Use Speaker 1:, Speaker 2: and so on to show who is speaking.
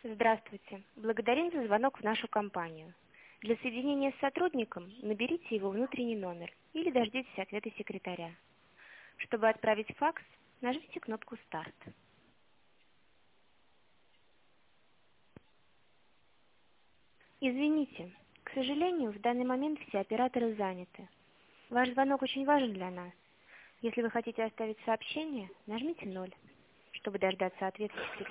Speaker 1: Здравствуйте. Благодарим за звонок в нашу компанию. Для соединения с сотрудником наберите его внутренний номер или дождитесь ответа секретаря. Чтобы отправить факс, нажмите кнопку «Старт». Извините, к сожалению, в данный момент все операторы заняты. Ваш звонок очень важен для нас. Если вы хотите оставить сообщение, нажмите 0, чтобы дождаться ответа секретаря.